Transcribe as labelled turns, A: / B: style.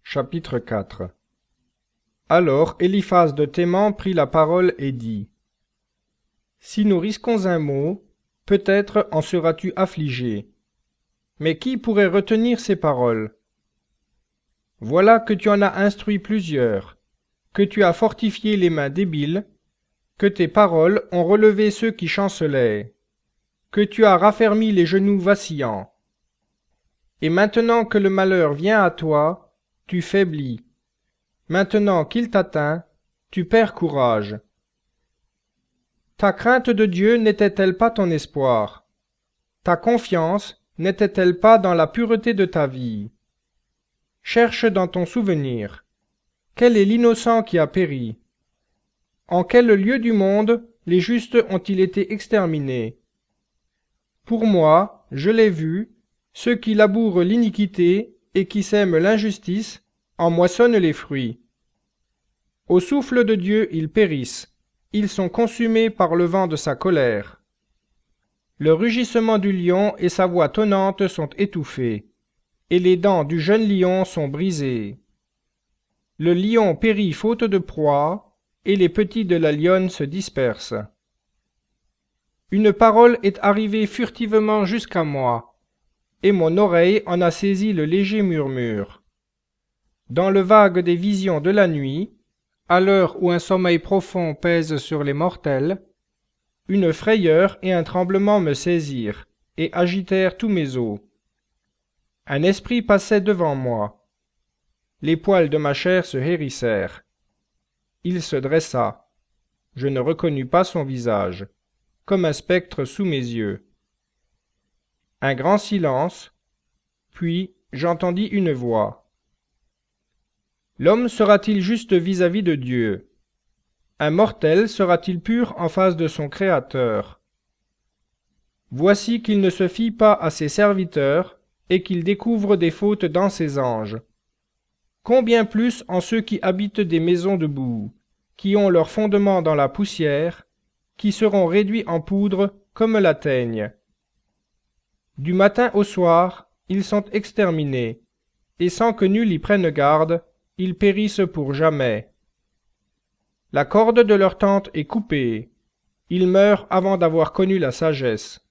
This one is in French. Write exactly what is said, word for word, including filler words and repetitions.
A: Chapitre quatre. Alors Eliphaz de Théman prit la parole et dit : Si nous risquons un mot, peut-être en seras-tu affligé. Mais qui pourrait retenir ces paroles? Voilà que tu en as instruit plusieurs, que tu as fortifié les mains débiles, que tes paroles ont relevé ceux qui chancelaient, que tu as raffermi les genoux vacillants. Et maintenant que le malheur vient à toi, tu faiblis. Maintenant qu'il t'atteint, tu perds courage. Ta crainte de Dieu n'était-elle pas ton espoir? Ta confiance n'était-elle pas dans la pureté de ta vie? Cherche dans ton souvenir. Quel est l'innocent qui a péri? En quel lieu du monde les justes ont-ils été exterminés? Pour moi, je l'ai vu, ceux qui labourent l'iniquité et qui sèment l'injustice en moissonnent les fruits. Au souffle de Dieu, ils périssent, ils sont consumés par le vent de sa colère. Le rugissement du lion et sa voix tonnante sont étouffés, et les dents du jeune lion sont brisées. Le lion périt faute de proie, et les petits de la lionne se dispersent. Une parole est arrivée furtivement jusqu'à moi, et mon oreille en a saisi le léger murmure. Dans le vague des visions de la nuit, à l'heure où un sommeil profond pèse sur les mortels, une frayeur et un tremblement me saisirent et agitèrent tous mes os. Un esprit passait devant moi. Les poils de ma chair se hérissèrent. Il se dressa. Je ne reconnus pas son visage, comme un spectre sous mes yeux. Un grand silence, puis j'entendis une voix. L'homme sera-t-il juste vis-à-vis de Dieu? Un mortel sera-t-il pur en face de son Créateur? Voici qu'il ne se fie pas à ses serviteurs et qu'il découvre des fautes dans ses anges. Combien plus en ceux qui habitent des maisons de boue, qui ont leur fondement dans la poussière, qui seront réduits en poudre comme la teigne. Du matin au soir, ils sont exterminés, et sans que nul y prenne garde, ils périssent pour jamais. La corde de leur tente est coupée, ils meurent avant d'avoir connu la sagesse.